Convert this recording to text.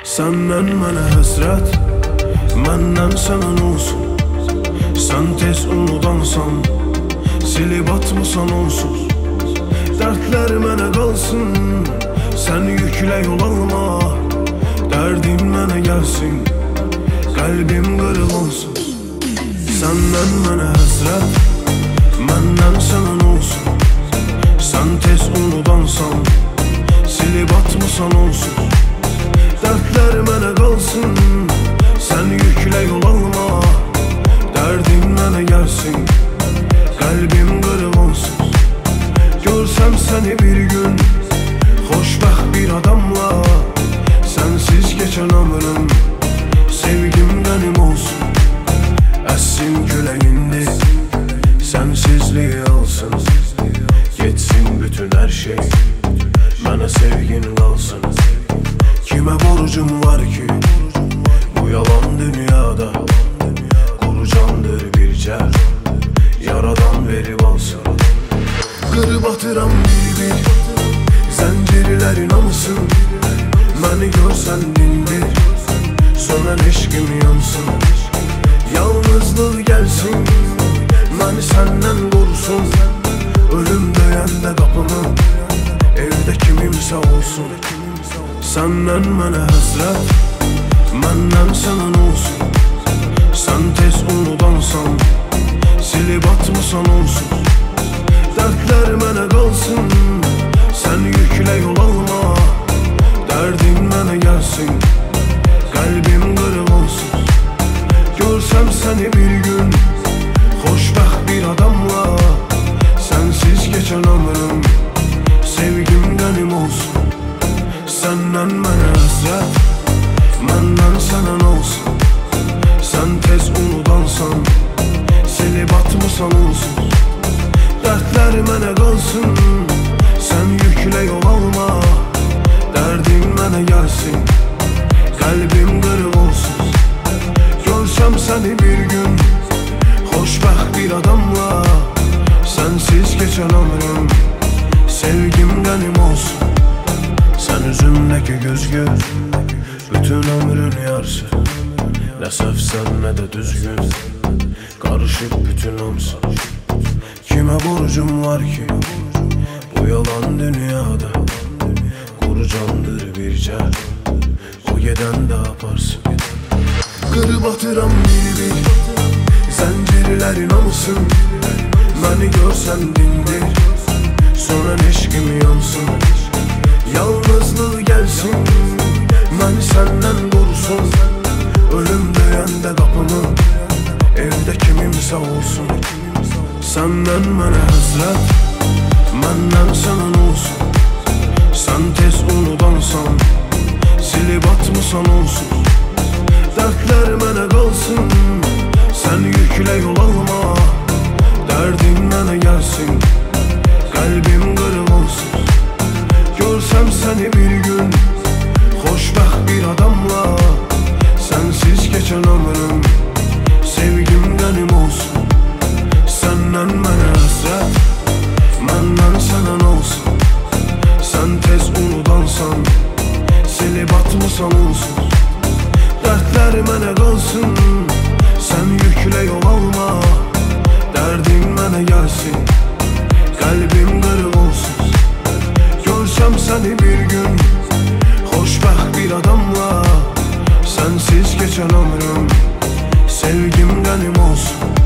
Səndən mənə həsrət, məndən sənən olsun. Sən tez unudansan, silib atmısan onsuz. Dərdlər mənə qalsın, sən yüklə yol alma. Dərdim mənə gəlsin, qəlbim qırıq olsun. Səndən mənə həsrət, məndən sənən olsun. Sən tez unudansan, silib atmısan onsuz. Dərdlər mənə qalsın, sən yüklə yol alma. Dərdim mənə gəlsin, qəlbim qırıq onsuz. Görsəm səni bir gün, xoşbəxt bir adamla. Sənsiz keçən ömrüm, sevgim mənim olsun. Əssin küləyindi, sənsizliyi alsın. Geçsin bütün hər şey, mənə sevgin qalsın. Kimə borcum var ki, bu yalan dünyada? Quru candır bircə, yaradan verib alsın. Qırıb atıram bir-bir, zəncirlərin hamısın. Məni görsən dindir, sönən eşqim yansın. Yalnızlıq gəlsin, məni səndən qorusun. Ölüm döyəndə qapımı, evdə kimimsə olsun. Səndən mənə həsrət, məndən sənən olsun. Sən tez unudansan, silib atmısan onsuz. Dərdlər mənə qalsın, sən yüklə yol alma. Dərdim mənə gəlsin, qəlbim qırıq onsuz. Görsəm səni bir gün, xoşbəxt bir adamla. Sənsiz keçən ömrüm, sevgim mənim olsun. Səndən mənə həsrət, məndən sənən olsun. Sən tez unudansan, silib atmısan onsuz. Dərdlər mənə qalsın, sən yüklə yol alma. Dərdim mənə gəlsin, qəlbim qırıq olsuz. Görsəm səni bir gün, xoşbəxt bir adamla. Sənsiz keçən ömrüm, sevgim mənim olsun. Sən üzümdəki göz-göz, bütün ömrün yarısı. Nə səhvsən, nə də düzgün, qarışıb bütün hamısı. Kimə borcum var ki, bu yalan dünyada? Quru candır bircə, o gedən də aparsın. Qırıb atıram bir-bir, zəncirlərin hamısın. Məni görsən dindir, sönən eşqim yansın. Yalnızlıq gəlsin, məni səndən qorusun. Ölüm döyəndə qapımı, evdə kimimsə olsun. Səndən mənə həsrət, məndən sənən olsun. Sən tez unudansan, silib atmısan onsuz. Dərdlər mənə qalsın, sən yüklə yol alma. Dərdim mənə gəlsin, qəlbim qırıq olsuz. Görsəm səni bir gün, xoşbəxt bir adamla. Sənsiz keçən ömrüm, sevgim mənim olsun. Səndən mənə həsrət, məndən sənən olsun. Sən tez unudansan, silib atmısan onsuz. Dərdlər mənə qalsın, sən yüklə yol alma. Dərdim mənə gəlsin, qəlbim qırıq olsuz. Görsəm səni bir gün, xoşbəxt bir adamla. Sənsiz keçən ömrüm, sevgim mənim olsun.